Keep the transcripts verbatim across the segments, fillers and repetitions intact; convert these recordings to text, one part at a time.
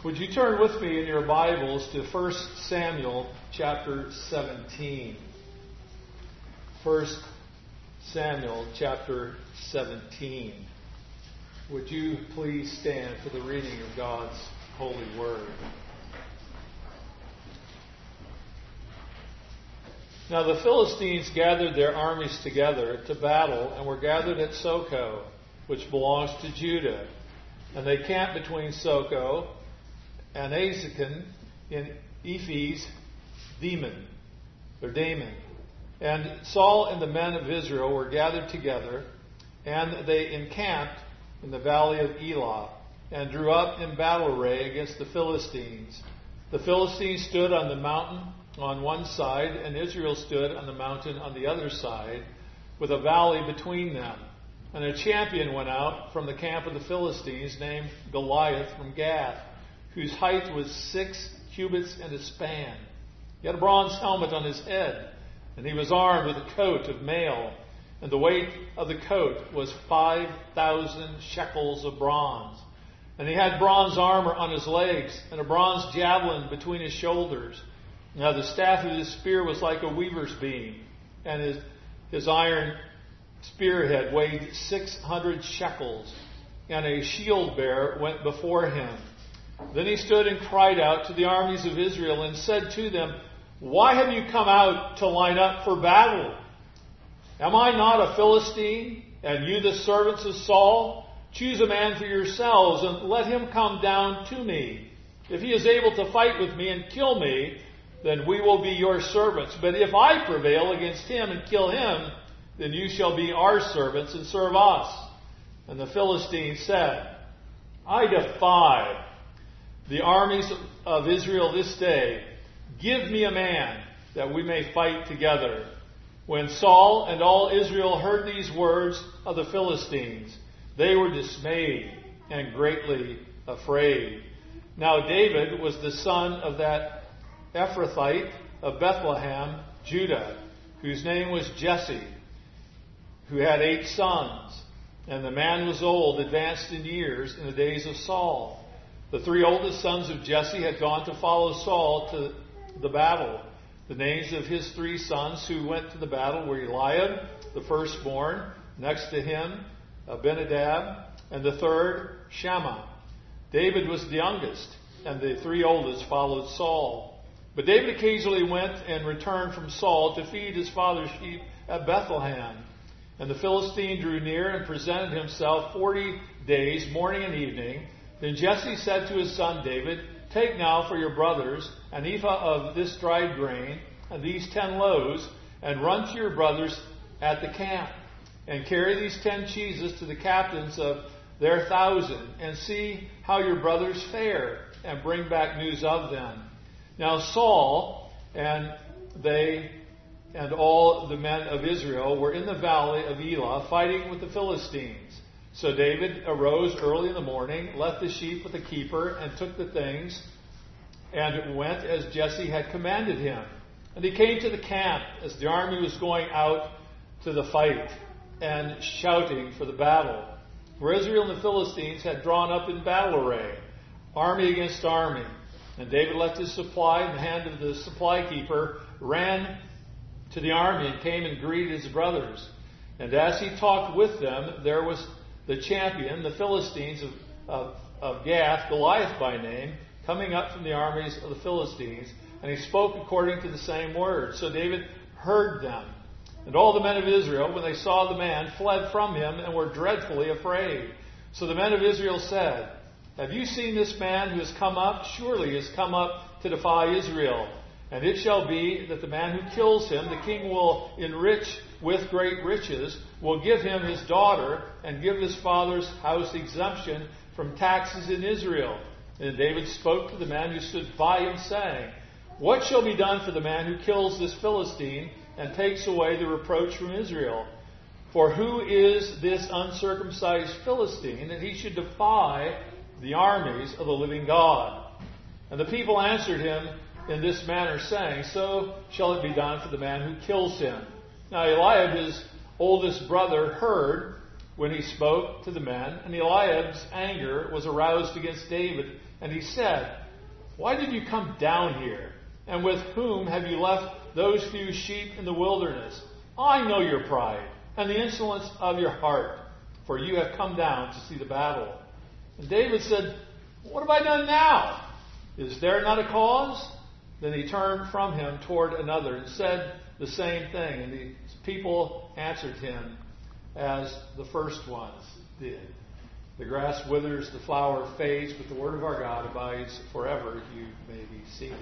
Would you turn with me in your Bibles to First Samuel chapter seventeen? First Samuel chapter seventeen. Would you please stand for the reading of God's holy word? Now the Philistines gathered their armies together to battle and were gathered at Socoh, which belongs to Judah. And they camped between Socoh and Azekah in Ephes Dammim, or Damon. And Saul and the men of Israel were gathered together, and they encamped in the valley of Elah, and drew up in battle array against the Philistines. The Philistines stood on the mountain on one side, and Israel stood on the mountain on the other side, with a valley between them. And a champion went out from the camp of the Philistines, named Goliath from Gath, whose height was six cubits and a span. He had a bronze helmet on his head, and he was armed with a coat of mail, and the weight of the coat was five thousand shekels of bronze. And he had bronze armor on his legs, and a bronze javelin between his shoulders. Now the staff of his spear was like a weaver's beam, and his, his iron spearhead weighed six hundred shekels, and a shield bearer went before him. Then he stood and cried out to the armies of Israel and said to them, "Why have you come out to line up for battle? Am I not a Philistine, and you the servants of Saul? Choose a man for yourselves, and let him come down to me. If he is able to fight with me and kill me, then we will be your servants. But if I prevail against him and kill him, then you shall be our servants and serve us." And the Philistines said, "I defy the armies of Israel this day. Give me a man that we may fight together." When Saul and all Israel heard these words of the Philistines, they were dismayed and greatly afraid. Now David was the son of that Ephrathite of Bethlehem, Judah, whose name was Jesse, who had eight sons. And the man was old, advanced in years, in the days of Saul. The three oldest sons of Jesse had gone to follow Saul to the battle. The names of his three sons who went to the battle were Eliab, the firstborn, next to him Abinadab, and the third Shammah. David was the youngest, and the three oldest followed Saul. But David occasionally went and returned from Saul to feed his father's sheep at Bethlehem. And the Philistine drew near and presented himself forty days, morning and evening. Then Jesse said to his son David, "Take now for your brothers an ephah of this dried grain and these ten loaves, and run to your brothers at the camp, and carry these ten cheeses to the captains of their thousand, and see how your brothers fare, and bring back news of them." Now Saul and they and all the men of Israel were in the valley of Elah fighting with the Philistines. So David arose early in the morning, left the sheep with the keeper, and took the things, and went as Jesse had commanded him. And he came to the camp as the army was going out to the fight, and shouting for the battle. For Israel and the Philistines had drawn up in battle array, army against army. And David left his supply in the hand of the supply keeper, ran to the army, and came and greeted his brothers. And as he talked with them, there was the champion, the Philistines of, of, of Gath, Goliath by name, coming up from the armies of the Philistines. And he spoke according to the same words. So David heard them. And all the men of Israel, when they saw the man, fled from him and were dreadfully afraid. So the men of Israel said, "Have you seen this man who has come up? Surely he has come up to defy Israel. And it shall be that the man who kills him, the king will enrich with great riches, will give him his daughter, and give his father's house exemption from taxes in Israel." And David spoke to the man who stood by him, saying, "What shall be done for the man who kills this Philistine and takes away the reproach from Israel? For who is this uncircumcised Philistine that he should defy the armies of the living God?" And the people answered him in this manner, saying, "So shall it be done for the man who kills him." Now Eliab, his oldest brother, heard when he spoke to the men, and Eliab's anger was aroused against David, and he said, "Why did you come down here? And with whom have you left those few sheep in the wilderness? I know your pride and the insolence of your heart, for you have come down to see the battle." And David said, "What have I done now? Is there not a cause?" Then he turned from him toward another and said the same thing. And the people answered him as the first ones did. The grass withers, the flower fades, but the word of our God abides forever. You may be seated.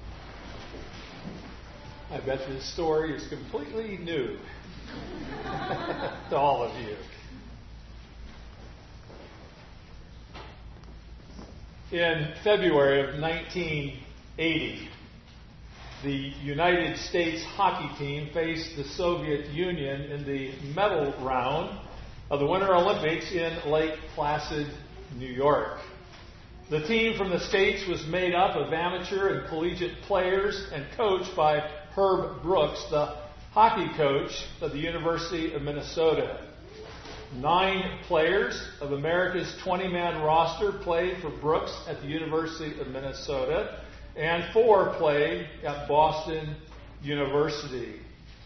I bet this story is completely new to all of you. In February of nineteen eighty, the United States hockey team faced the Soviet Union in the medal round of the Winter Olympics in Lake Placid, New York. The team from the States was made up of amateur and collegiate players and coached by Herb Brooks, the hockey coach of the University of Minnesota. Nine players of America's twenty-man roster played for Brooks at the University of Minnesota, and four played at Boston University.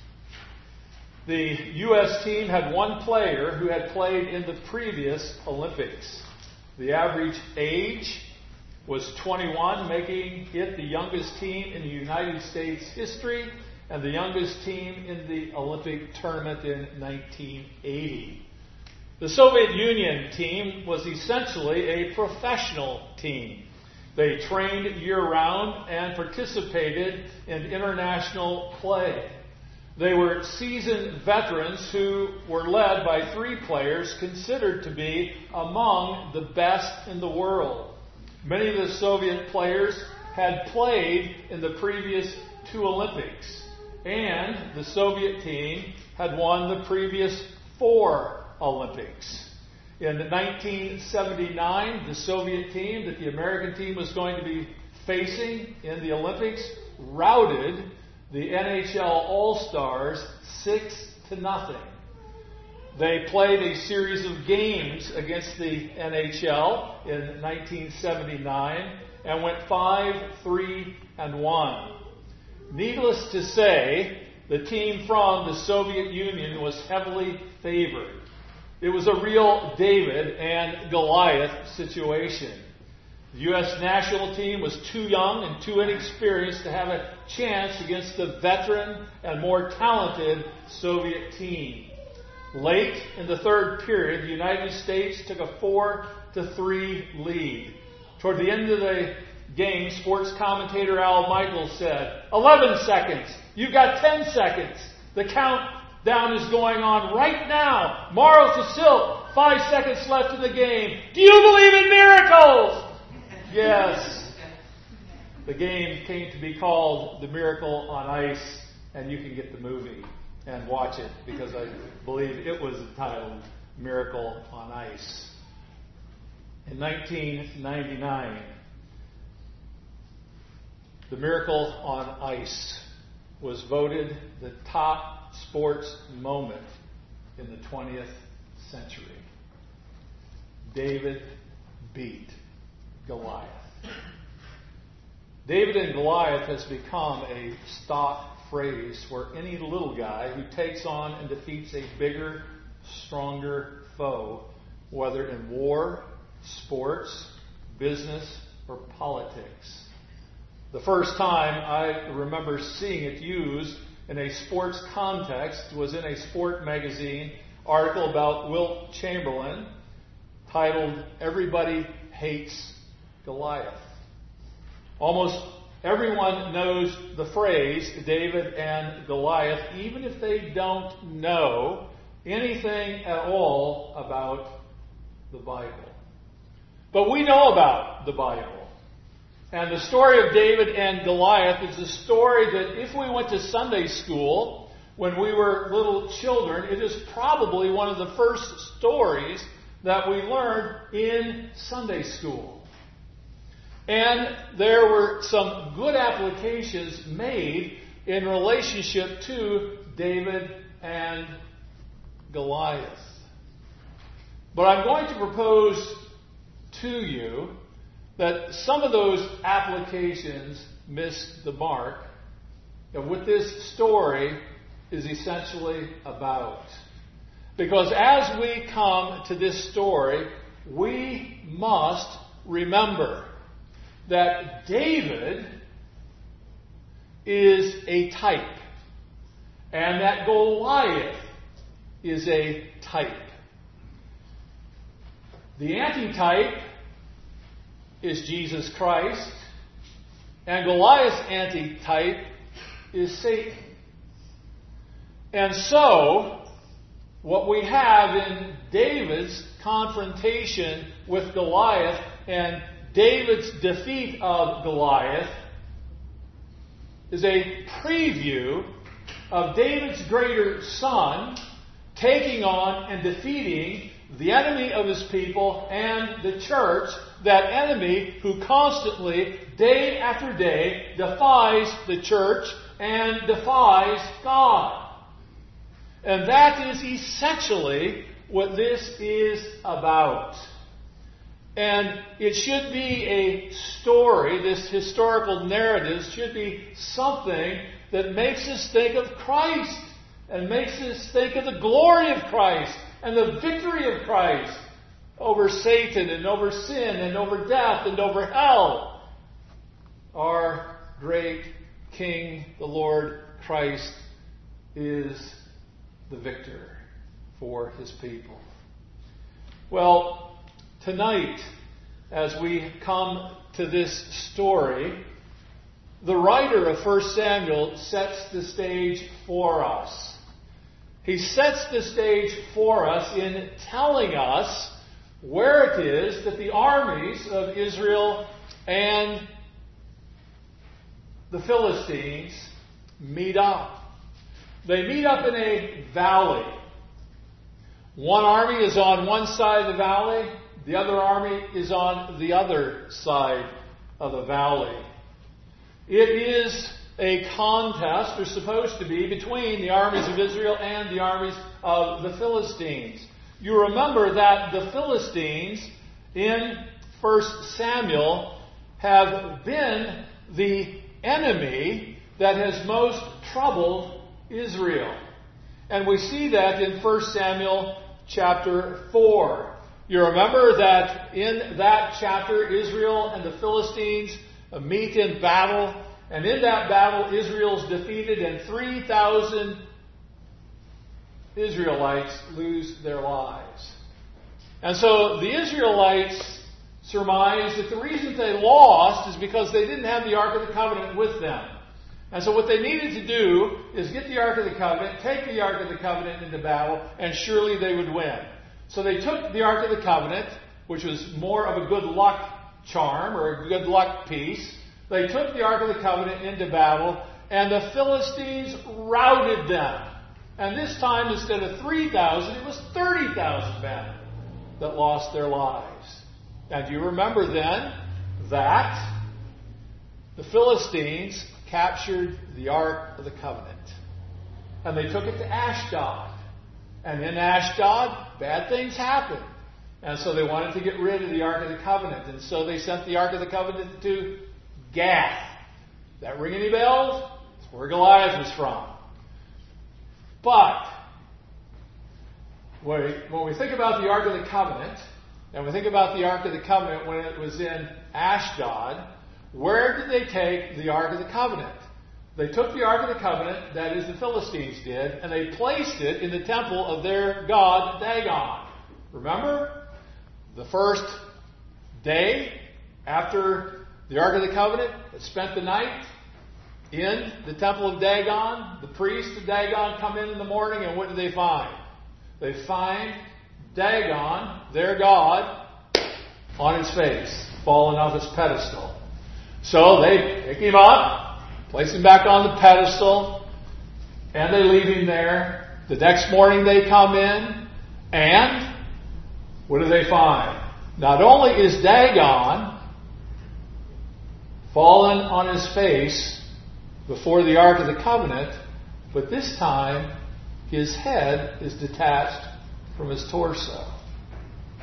The U S team had one player who had played in the previous Olympics. The average age was twenty-one, making it the youngest team in the United States history and the youngest team in the Olympic tournament in nineteen eighty. The Soviet Union team was essentially a professional team. They trained year-round and participated in international play. They were seasoned veterans who were led by three players considered to be among the best in the world. Many of the Soviet players had played in the previous two Olympics, and the Soviet team had won the previous four Olympics. In nineteen seventy-nine, the Soviet team that the American team was going to be facing in the Olympics routed the N H L All-Stars six to nothing. They played a series of games against the N H L in nineteen seventy-nine and went five, three, and one. Needless to say, the team from the Soviet Union was heavily favored. It was a real David and Goliath situation. The U S national team was too young and too inexperienced to have a chance against the veteran and more talented Soviet team. Late in the third period, the United States took a four to three lead. Toward the end of the game, sports commentator Al Michaels said, eleven seconds. You've got ten seconds. The countdown is going on right now. Maros to Silk. Five seconds left in the game. Do you believe in miracles? Yes. The game came to be called The Miracle on Ice, and you can get the movie and watch it because I believe it was entitled Miracle on Ice. In nineteen ninety-nine, The Miracle on Ice was voted the top sports moment in the twentieth century. David beat Goliath. David and Goliath has become a stock phrase for any little guy who takes on and defeats a bigger, stronger foe, whether in war, sports, business, or politics. The first time I remember seeing it used in a sports context was in a sport magazine article about Wilt Chamberlain titled "Everybody Hates Goliath." Almost everyone knows the phrase David and Goliath, even if they don't know anything at all about the Bible. But we know about the Bible. And the story of David and Goliath is a story that if we went to Sunday school when we were little children, it is probably one of the first stories that we learned in Sunday school. And there were some good applications made in relationship to David and Goliath. But I'm going to propose to you that some of those applications miss the mark of what this story is essentially about. Because as we come to this story, we must remember that David is a type, and that Goliath is a type. The antitype is Jesus Christ, and Goliath's antitype is Satan. And so, what we have in David's confrontation with Goliath and David's defeat of Goliath is a preview of David's greater son taking on and defeating the enemy of his people and the church, that enemy who constantly, day after day, defies the church and defies God. And that is essentially what this is about. And it should be a story, this historical narrative should be something that makes us think of Christ and makes us think of the glory of Christ and the victory of Christ over Satan and over sin and over death and over hell. Our great King, the Lord Christ, is the victor for his people. Well, tonight, as we come to this story, the writer of First Samuel sets the stage for us. He sets the stage for us in telling us where it is that the armies of Israel and the Philistines meet up. They meet up in a valley. One army is on one side of the valley. The other army is on the other side of the valley. It is a contest, or supposed to be, between the armies of Israel and the armies of the Philistines. You remember that the Philistines in First Samuel have been the enemy that has most troubled Israel. And we see that in First Samuel chapter four. You remember that in that chapter, Israel and the Philistines meet in battle. And in that battle, Israel's defeated and three thousand Israelites lose their lives. And so the Israelites surmise that the reason they lost is because they didn't have the Ark of the Covenant with them. And so what they needed to do is get the Ark of the Covenant, take the Ark of the Covenant into battle, and surely they would win. So they took the Ark of the Covenant, which was more of a good luck charm or a good luck piece. They took the Ark of the Covenant into battle, and the Philistines routed them. And this time, instead of three thousand, it was thirty thousand men that lost their lives. And you remember then that the Philistines captured the Ark of the Covenant. And they took it to Ashdod. And in Ashdod, bad things happened. And so they wanted to get rid of the Ark of the Covenant. And so they sent the Ark of the Covenant to Gath. That ring any bells? That's where Goliath was from. But when we think about the Ark of the Covenant, and we think about the Ark of the Covenant when it was in Ashdod, where did they take the Ark of the Covenant? They took the Ark of the Covenant, that is the Philistines did, and they placed it in the temple of their god Dagon. Remember? The first day after the Ark of the Covenant had spent the night in the temple of Dagon. The priests of Dagon come in in the morning, and what do they find? They find Dagon, their god, on his face, fallen off his pedestal. So they pick him up, place him back on the pedestal, and they leave him there. The next morning they come in, and what do they find? Not only is Dagon fallen on his face before the Ark of the Covenant, but this time his head is detached from his torso.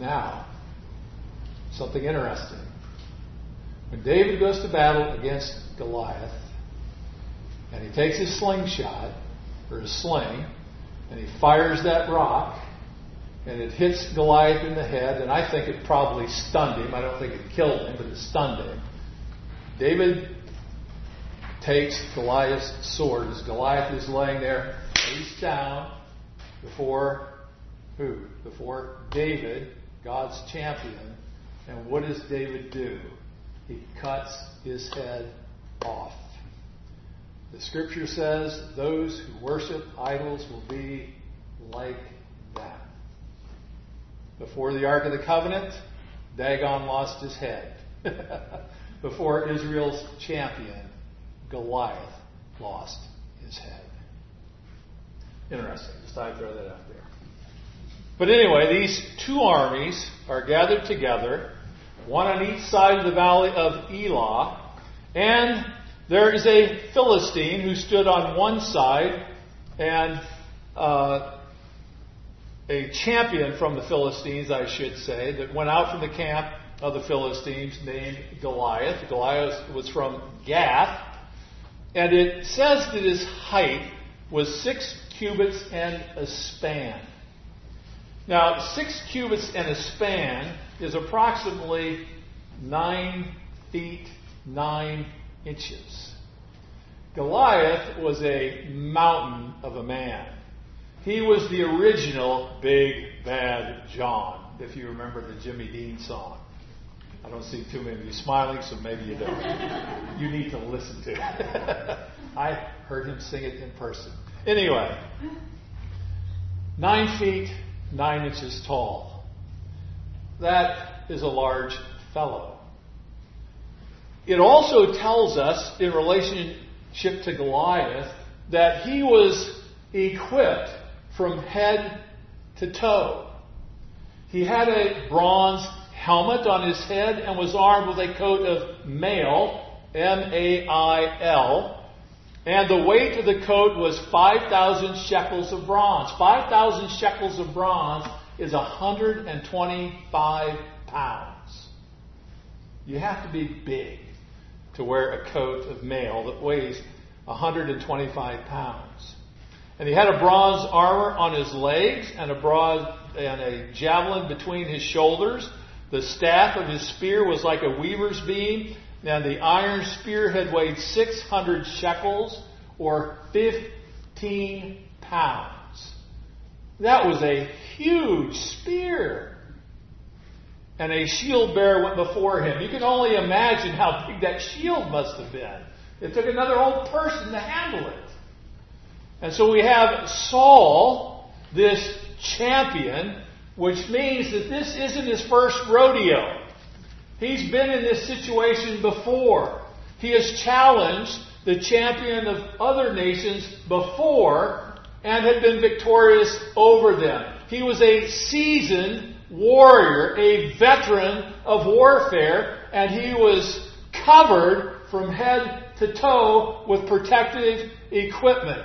Now, something interesting. When David goes to battle against Goliath, and he takes his slingshot, or his sling, and he fires that rock, and it hits Goliath in the head, and I think it probably stunned him. I don't think it killed him, but it stunned him. David takes Goliath's sword as Goliath is laying there face down before who? Before David, God's champion. And what does David do? He cuts his head off. The scripture says those who worship idols will be like that. Before the Ark of the Covenant, Dagon lost his head. Before Israel's champion, Goliath lost his head. Interesting. Just thought I'd throw that out there. But anyway, these two armies are gathered together, one on each side of the valley of Elah, and there is a Philistine who stood on one side, and uh, a champion from the Philistines, I should say, that went out from the camp of the Philistines named Goliath. Goliath was from Gath, and it says that his height was six cubits and a span. Now, six cubits and a span is approximately nine feet nine inches. Goliath was a mountain of a man. He was the original Big Bad John, if you remember the Jimmy Dean song. I don't see too many of you smiling, so maybe you don't. You need to listen to it. I heard him sing it in person. Anyway, nine feet, nine inches tall. That is a large fellow. It also tells us, in relationship to Goliath, that he was equipped from head to toe. He had a bronze helmet on his head and was armed with a coat of mail, M A I L, and the weight of the coat was five thousand shekels of bronze. five thousand shekels of bronze is one hundred twenty-five pounds. You have to be big to wear a coat of mail that weighs one hundred twenty-five pounds. And he had a bronze armor on his legs and a broad and a javelin between his shoulders. The staff of his spear was like a weaver's beam, and the iron spearhead weighed six hundred shekels, or fifteen pounds. That was a huge spear. And a shield bearer went before him. You can only imagine how big that shield must have been. It took another old person to handle it. And so we have Saul, this champion, which means that this isn't his first rodeo. He's been in this situation before. He has challenged the champion of other nations before and had been victorious over them. He was a seasoned warrior, a veteran of warfare, and he was covered from head to toe with protective equipment.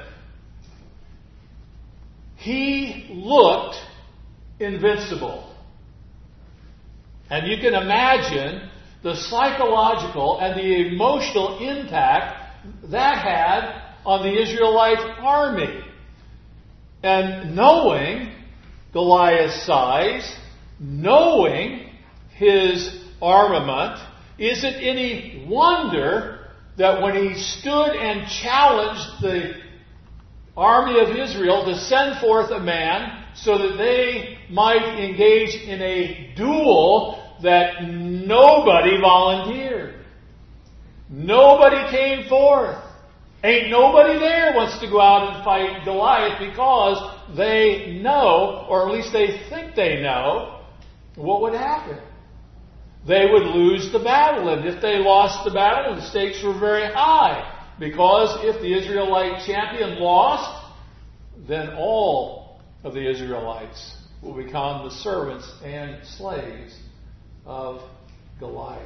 He looked invincible. And you can imagine the psychological and the emotional impact that had on the Israelite army. And knowing Goliath's size, knowing his armament, is it any wonder that when he stood and challenged the army of Israel to send forth a man so that they might engage in a duel, that nobody volunteered. Nobody came forth. Ain't nobody there wants to go out and fight Goliath because they know, or at least they think they know, what would happen. They would lose the battle, and if they lost the battle, the stakes were very high. Because if the Israelite champion lost, then all of the Israelites will become the servants and slaves of Goliath.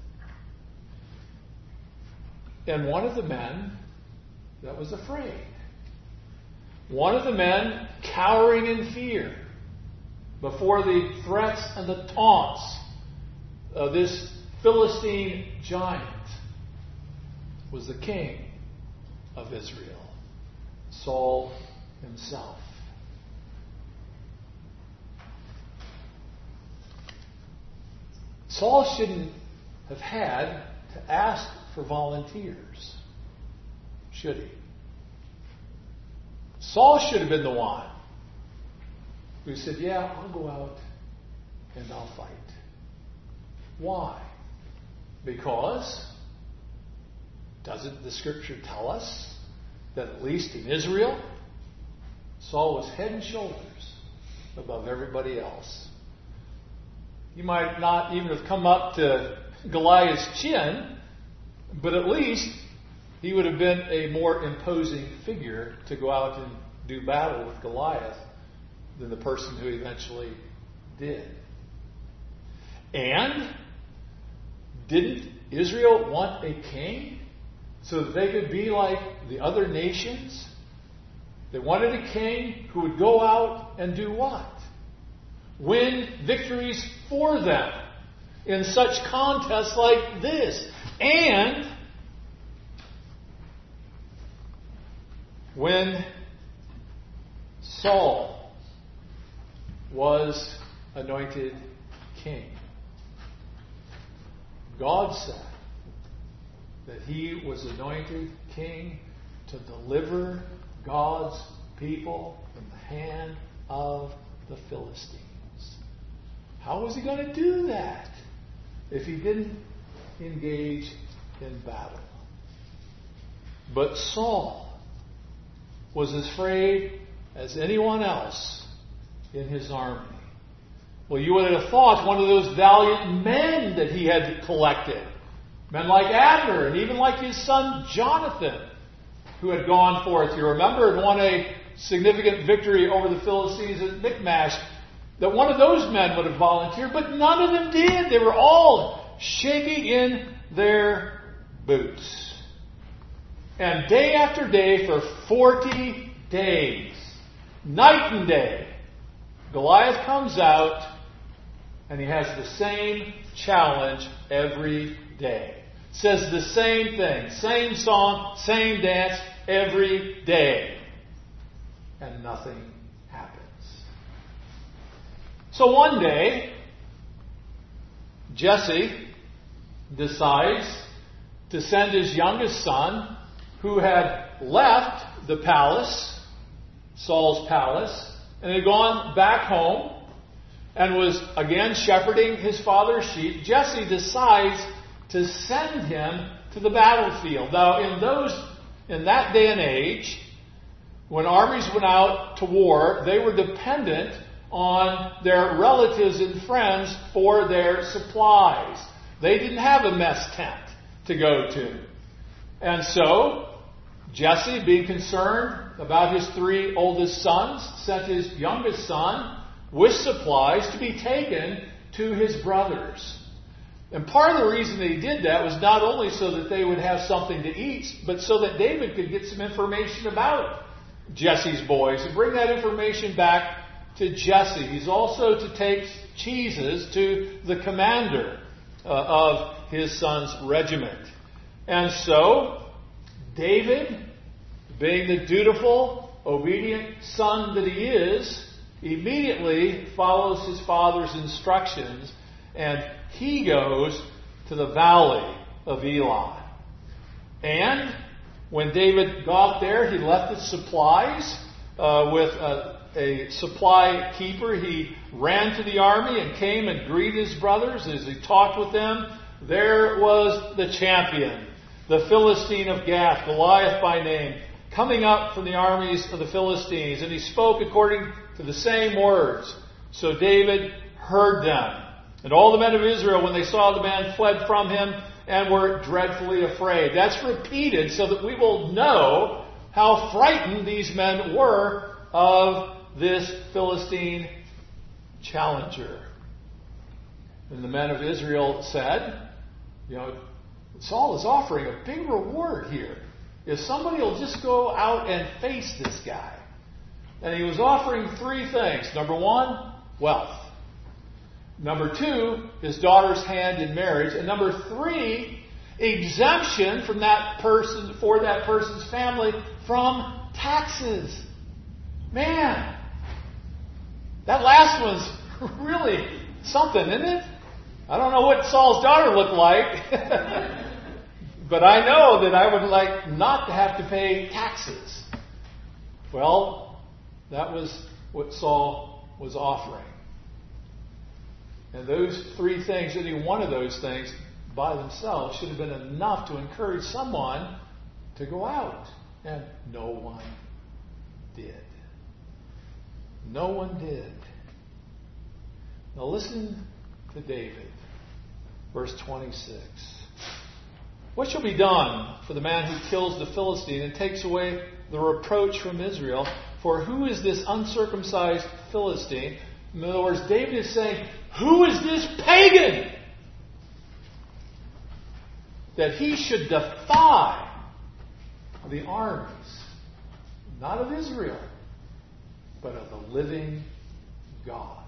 And one of the men that was afraid, one of the men cowering in fear, before the threats and the taunts of this Philistine giant was the king of Israel, Saul himself. Saul shouldn't have had to ask for volunteers, should he? Saul should have been the one who said, yeah, I'll go out and I'll fight. Why? Because doesn't the Scripture tell us that at least in Israel, Saul was head and shoulders above everybody else? He might not even have come up to Goliath's chin, but at least he would have been a more imposing figure to go out and do battle with Goliath than the person who eventually did. And didn't Israel want a king so that they could be like the other nations? They wanted a king who would go out and do what? Win victories for them in such contests like this. And when Saul was anointed king, God said that he was anointed king to deliver God's people from the hand of the Philistines. How was he going to do that if he didn't engage in battle? But Saul was as afraid as anyone else in his army. Well, you would have thought one of those valiant men that he had collected, men like Abner and even like his son Jonathan, who had gone forth, you remember, and won a significant victory over the Philistines at Michmash, that one of those men would have volunteered, but none of them did. They were all shaking in their boots. And day after day, for forty days, night and day, Goliath comes out and he has the same challenge every day. Says the same thing, same song, same dance every day. And nothing happens. So one day, Jesse decides to send his youngest son, who had left the palace, Saul's palace, and had gone back home and was again shepherding his father's sheep. Jesse decides to send him to the battlefield. Now, in those, in that day and age, when armies went out to war, they were dependent on their relatives and friends for their supplies. They didn't have a mess tent to go to. And so, Jesse, being concerned about his three oldest sons, sent his youngest son with supplies to be taken to his brothers. And part of the reason they did that was not only so that they would have something to eat, but so that David could get some information about Jesse's boys and bring that information back to Jesse. He's also to take cheeses to the commander uh, of his son's regiment. And so, David, being the dutiful, obedient son that he is, immediately follows his father's instructions, and he goes to the valley of Elah. And when David got there, he left his supplies uh, with a, a supply keeper. He ran to the army and came and greeted his brothers. As he talked with them, there was the champion, the Philistine of Gath, Goliath by name, coming up from the armies of the Philistines. And he spoke according to the same words. So David heard them. And all the men of Israel, when they saw the man, fled from him and were dreadfully afraid. That's repeated so that we will know how frightened these men were of this Philistine challenger. And the men of Israel said, you know, Saul is offering a big reward here. If somebody will just go out and face this guy. And he was offering three things. Number one, wealth. Number two, his daughter's hand in marriage. And number three, exemption from that person, for that person's family from taxes. Man, that last one's really something, isn't it? I don't know what Saul's daughter looked like, but I know that I would like not to have to pay taxes. Well, that was what Saul was offering. And those three things, any one of those things by themselves should have been enough to encourage someone to go out. And no one did. No one did. Now listen to David. Verse twenty-six. What shall be done for the man who kills the Philistine and takes away the reproach from Israel? For who is this uncircumcised Philistine? In other words, David is saying, who is this pagan that he should defy the armies, not of Israel, but of the living God?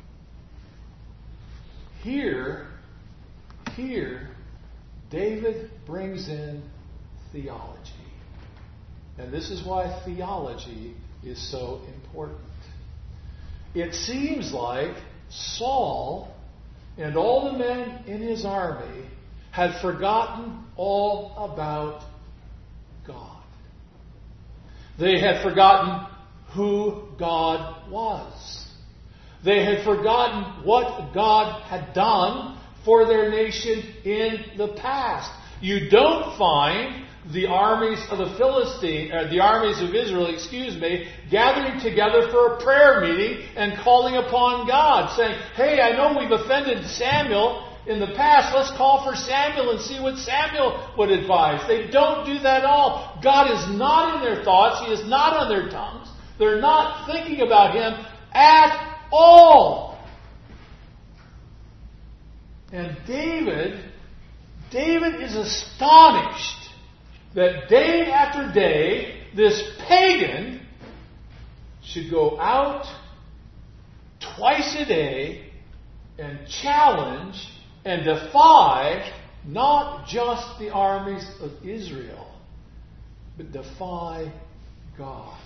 Here, here, David brings in theology. And this is why theology is so important. It seems like Saul and all the men in his army had forgotten all about God. They had forgotten who God was. They had forgotten what God had done for their nation in the past. You don't find the armies of the Philistine, or the armies of Israel, excuse me, gathering together for a prayer meeting and calling upon God, saying, hey, I know we've offended Samuel in the past. Let's call for Samuel and see what Samuel would advise. They don't do that at all. God is not in their thoughts. He is not on their tongues. They're not thinking about Him at all. And David, David is astonished that day after day, this pagan should go out twice a day and challenge and defy not just the armies of Israel, but defy God.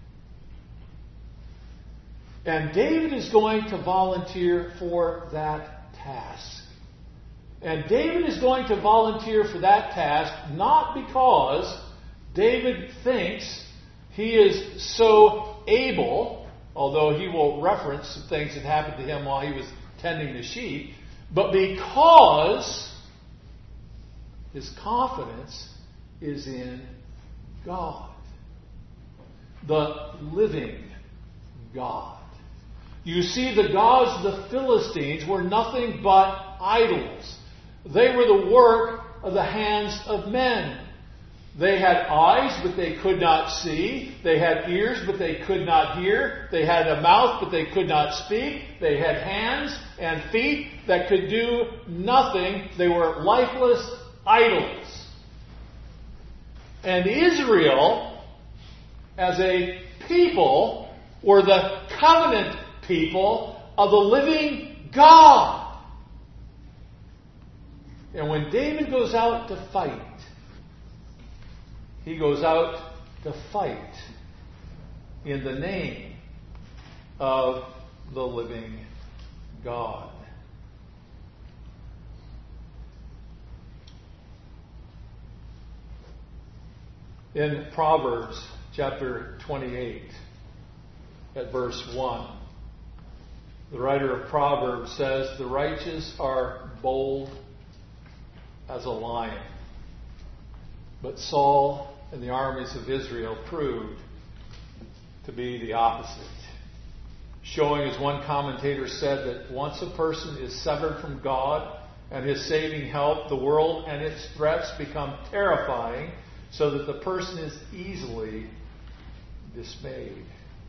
And David is going to volunteer for that task. And David is going to volunteer for that task not because David thinks he is so able, although he will reference some things that happened to him while he was tending the sheep, but because his confidence is in God, the living God. You see, the gods of the Philistines were nothing but idols. They were the work of the hands of men. They had eyes, but they could not see. They had ears, but they could not hear. They had a mouth, but they could not speak. They had hands and feet that could do nothing. They were lifeless idols. And Israel, as a people, were the covenant people of the living God. And when David goes out to fight, he goes out to fight in the name of the living God. In Proverbs chapter twenty-eight, at verse one, the writer of Proverbs says, the righteous are bold as a lion. But Saul and the armies of Israel proved to be the opposite. Showing, as one commentator said, that once a person is severed from God and His saving help, the world and its threats become terrifying, so that the person is easily dismayed.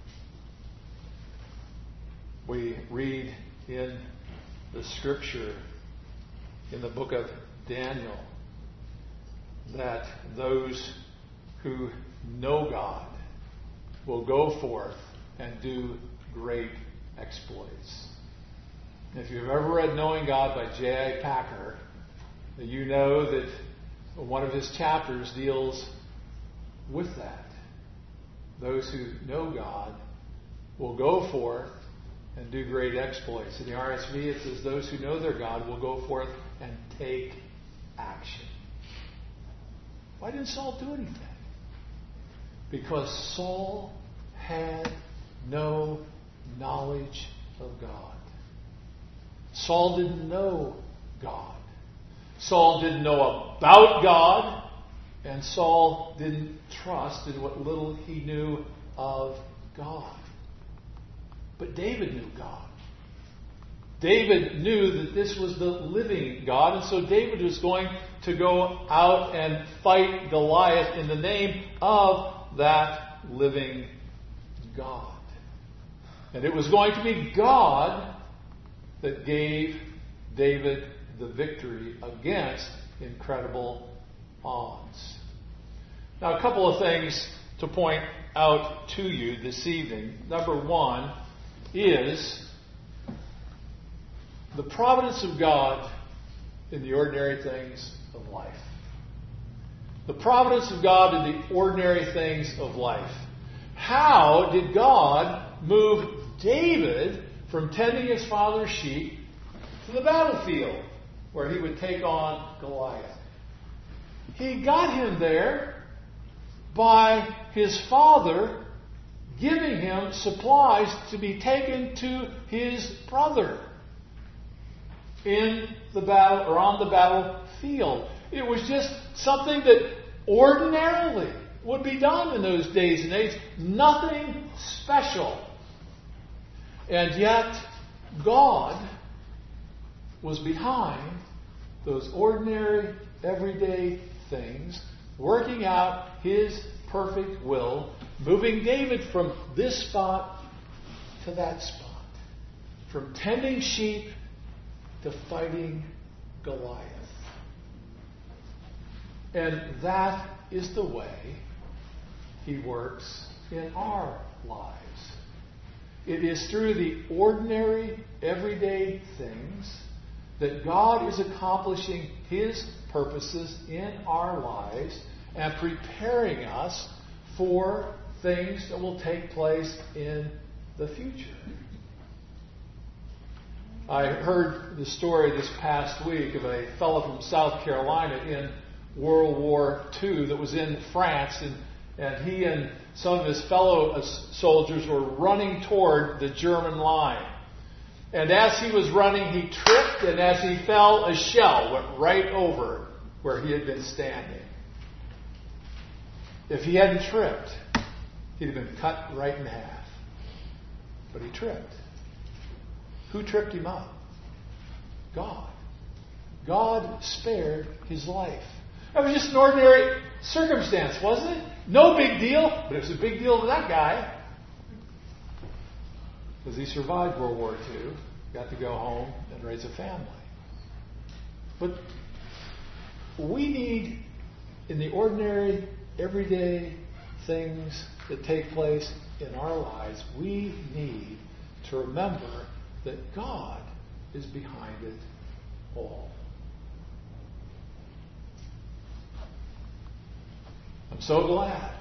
We read in the Scripture, in the book of Daniel, that those who know God will go forth and do great exploits. If you've ever read Knowing God by J I Packer, you know that one of his chapters deals with that. Those who know God will go forth and do great exploits. In the R S V, it says those who know their God will go forth and take action. Why didn't Saul do anything? Because Saul had no knowledge of God. Saul didn't know God. Saul didn't know about God, and Saul didn't trust in what little he knew of God. But David knew God. David knew that this was the living God, and so David was going to go out and fight Goliath in the name of that living God. And it was going to be God that gave David the victory against incredible odds. Now, a couple of things to point out to you this evening. Number one is the providence of God in the ordinary things of life. The providence of God in the ordinary things of life. How did God move David from tending his father's sheep to the battlefield where he would take on Goliath? He got him there by his father giving him supplies to be taken to his brother in the battle or on the battlefield. It was just something that ordinarily would be done in those days and age. Nothing special. And yet, God was behind those ordinary, everyday things, working out His perfect will, moving David from this spot to that spot, from tending sheep to fighting Goliath. And that is the way He works in our lives. It is through the ordinary, everyday things that God is accomplishing His purposes in our lives and preparing us for things that will take place in the future. I heard the story this past week of a fellow from South Carolina in World War Two that was in France, and, and he and some of his fellow soldiers were running toward the German line. And as he was running, he tripped, and as he fell, a shell went right over where he had been standing. If he hadn't tripped, he'd have been cut right in half. But he tripped. Who tripped him up? God. God spared his life. That was just an ordinary circumstance, wasn't it? No big deal, but it was a big deal to that guy. Because he survived World War Two, got to go home and raise a family. But we need, in the ordinary, everyday things that take place in our lives, we need to remember that God is behind it all. I'm so glad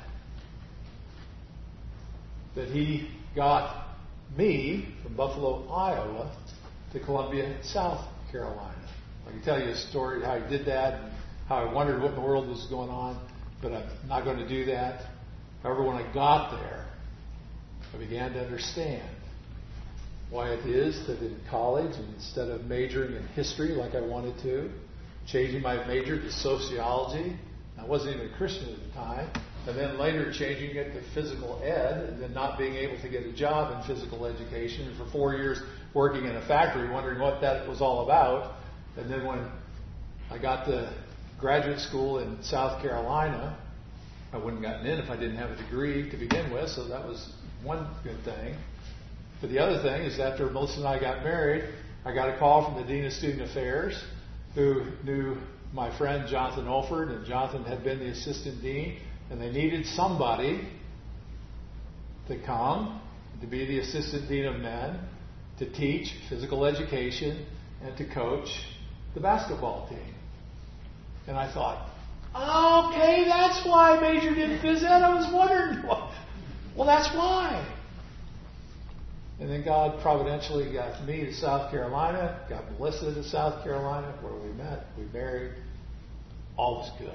that He got me from Buffalo, Iowa, to Columbia, South Carolina. I can tell you a story how He did that and how I wondered what in the world was going on, but I'm not going to do that. However, when I got there, I began to understand why it is that in college, instead of majoring in history like I wanted to, changing my major to sociology, I wasn't even a Christian at the time, and then later changing it to physical ed, and then not being able to get a job in physical education, and for four years working in a factory, wondering what that was all about. And then when I got to graduate school in South Carolina, I wouldn't have gotten in if I didn't have a degree to begin with, so that was one good thing. But the other thing is after Melissa and I got married, I got a call from the Dean of Student Affairs, who knew my friend Jonathan Olford, and Jonathan had been the assistant dean, and they needed somebody to come to be the assistant dean of men to teach physical education and to coach the basketball team. And I thought, okay, that's why I majored in phys ed. I was wondering, well, that's why. And then God providentially got me to South Carolina, got Melissa to South Carolina, where we met, we married. All was good.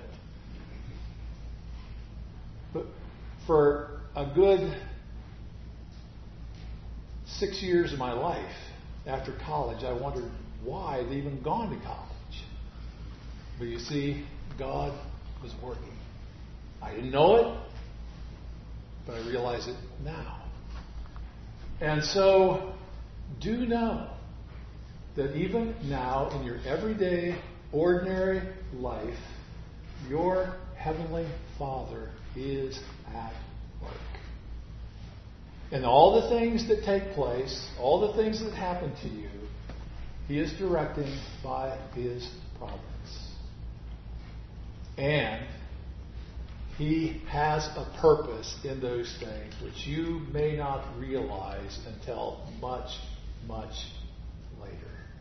But for a good six years of my life after college, I wondered why I'd even gone to college. But you see, God was working. I didn't know it, but I realize it now. And so, do know that even now, in your everyday, ordinary life, your Heavenly Father is at work. And all the things that take place, all the things that happen to you, He is directing by His providence. And He has a purpose in those things which you may not realize until much, much later.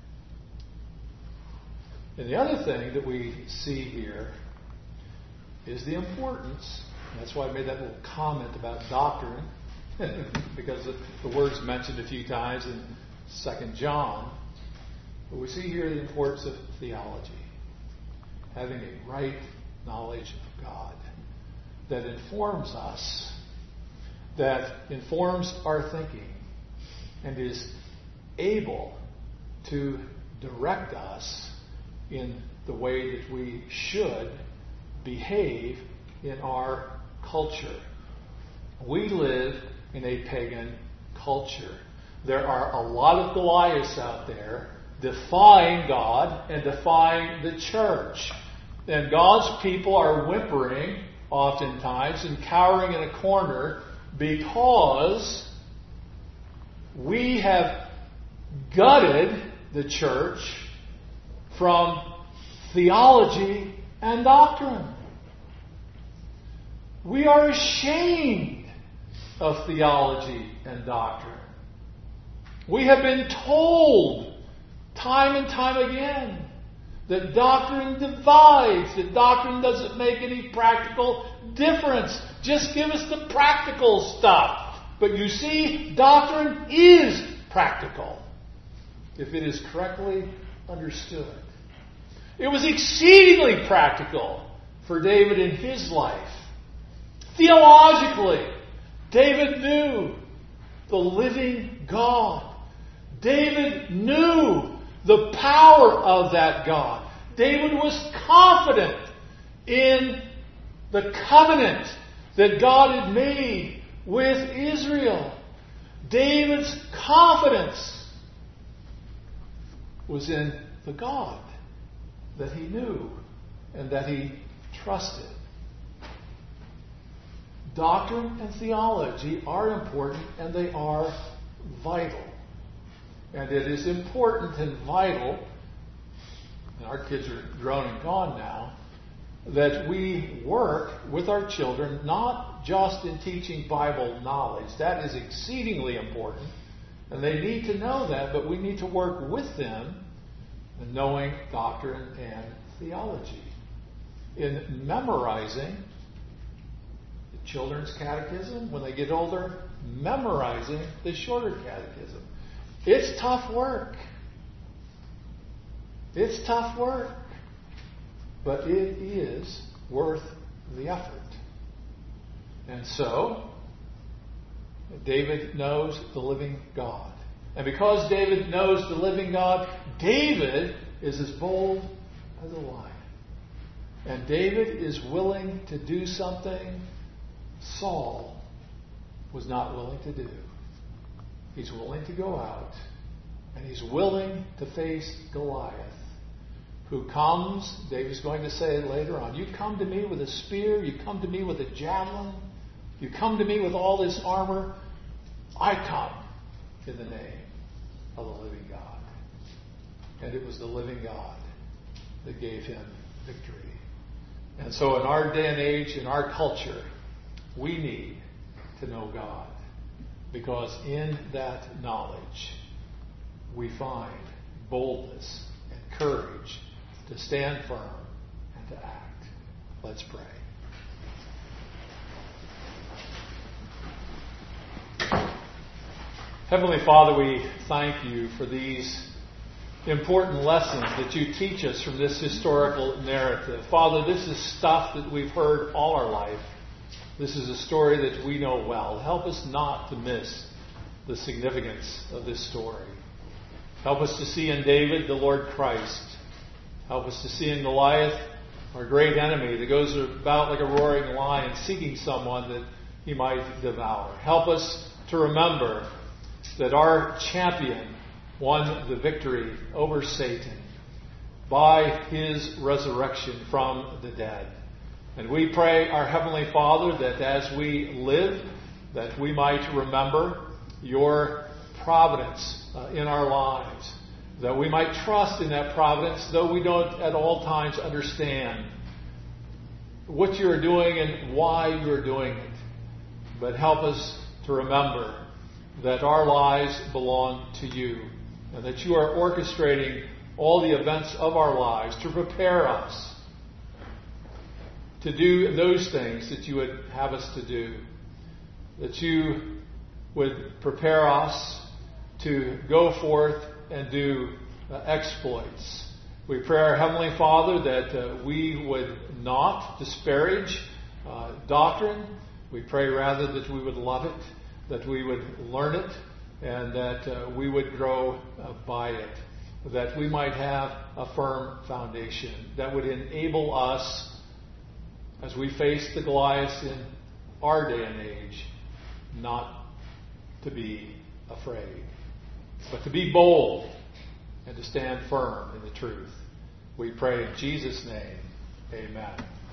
And the other thing that we see here is the importance. That's why I made that little comment about doctrine, because the word's mentioned a few times in Second John. But we see here the importance of theology, having a right knowledge of God that informs us, that informs our thinking, and is able to direct us in the way that we should behave in our culture. We live in a pagan culture. There are a lot of Goliaths out there defying God and defying the church. And God's people are whimpering oftentimes and cowering in a corner because we have gutted the church from theology and doctrine. We are ashamed of theology and doctrine. We have been told time and time again that doctrine divides, that doctrine doesn't make any practical difference. Just give us the practical stuff. But you see, doctrine is practical if it is correctly understood. It was exceedingly practical for David in his life. Theologically, David knew the living God. David knew the power of that God. David was confident in the covenant that God had made with Israel. David's confidence was in the God that he knew and that he trusted. Doctrine and theology are important, and they are vital. And it is important and vital, and our kids are grown and gone now, that we work with our children not just in teaching Bible knowledge. That is exceedingly important, and they need to know that, but we need to work with them in knowing doctrine and theology. In memorizing the children's catechism, when they get older, memorizing the shorter catechism. It's tough work. It's tough work. But it is worth the effort. And so, David knows the living God. And because David knows the living God, David is as bold as a lion. And David is willing to do something Saul was not willing to do. He's willing to go out, and he's willing to face Goliath, who comes, David's going to say it later on, you come to me with a spear, you come to me with a javelin, you come to me with all this armor, I come in the name of the living God. And it was the living God that gave him victory. And so in our day and age, in our culture, we need to know God. Because in that knowledge, we find boldness and courage to stand firm and to act. Let's pray. Heavenly Father, we thank you for these important lessons that you teach us from this historical narrative. Father, this is stuff that we've heard all our life. This is a story that we know well. Help us not to miss the significance of this story. Help us to see in David the Lord Christ. Help us to see in Goliath our great enemy that goes about like a roaring lion seeking someone that he might devour. Help us to remember that our champion won the victory over Satan by his resurrection from the dead. And we pray, our Heavenly Father, that as we live, that we might remember your providence uh, in our lives, that we might trust in that providence, though we don't at all times understand what you are doing and why you are doing it. But help us to remember that our lives belong to you, and that you are orchestrating all the events of our lives to prepare us to do those things that you would have us to do. That you would prepare us to go forth and do uh, exploits. We pray, our Heavenly Father, that uh, we would not disparage uh, doctrine. We pray rather that we would love it, that we would learn it, and that uh, we would grow uh, by it, that we might have a firm foundation that would enable us, as we face the Goliaths in our day and age, not to be afraid, but to be bold and to stand firm in the truth. We pray in Jesus' name, amen.